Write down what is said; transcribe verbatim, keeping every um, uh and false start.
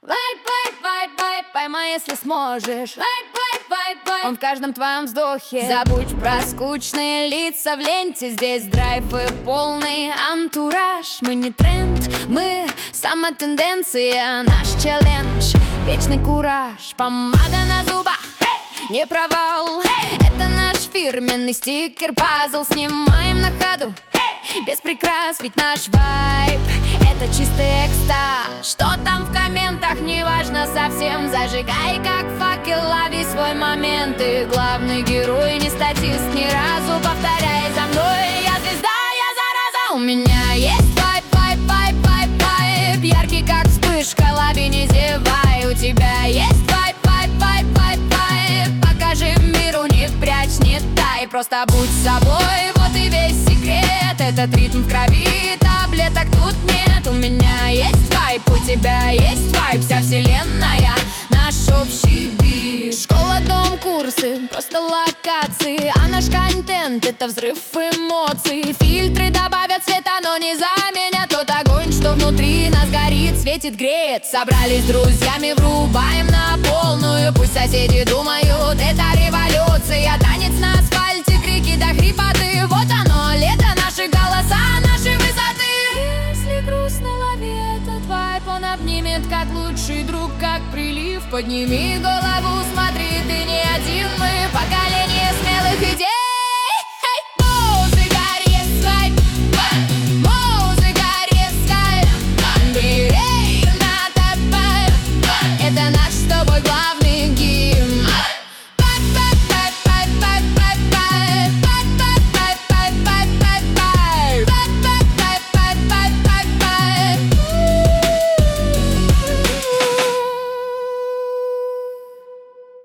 Вайб, вайб, вайб, вайб, поймай, если сможешь. Вайб, вайб, вайб, вайб, он в каждом твоем вздохе. Забудь про скучные лица в ленте. Здесь драйв и полный антураж. Мы не тренд, мы сама тенденция. Наш челлендж, вечный кураж. Помада на зубах, не провал. Это наш фирменный стикер-пазл. Снимаем на ходу, без прикрас, ведь наш вайб — это чистый экстаз. Что там в комментах, неважно совсем. Зажигай как факел, лови свой момент. И главный герой не статист ни разу. Повторяй за мной: я звезда, я зараза. У меня есть вайб, вайб, вайб, вайб, вайб, яркий как вспышка, лови, не зевай. У тебя есть вайб, вайб, вайб, вайб, вайб, покажи миру, не прячь, не тай. Просто будь собой, вот и весь секрет. Этот ритм в крови, таблеток тут нет. У меня есть вайб, у тебя есть вайб. Вся вселенная наш общий бит. Школа, дом, курсы, просто локации. А наш контент — это взрыв эмоций. Фильтры добавят света, но не заменят тот огонь, что внутри нас горит, светит, греет. Собрались с друзьями, врубаем на полную. Пусть соседи думают, это революция. Танец на асфальте, крики до хрипоты. Вот оно, лето, наши голоса, наши высоты. Если грустно, лови этот вайб. Он обнимет как лучший друг, как прилив. Подними голову, смотри, ты не один. Мы поколение смелых идей.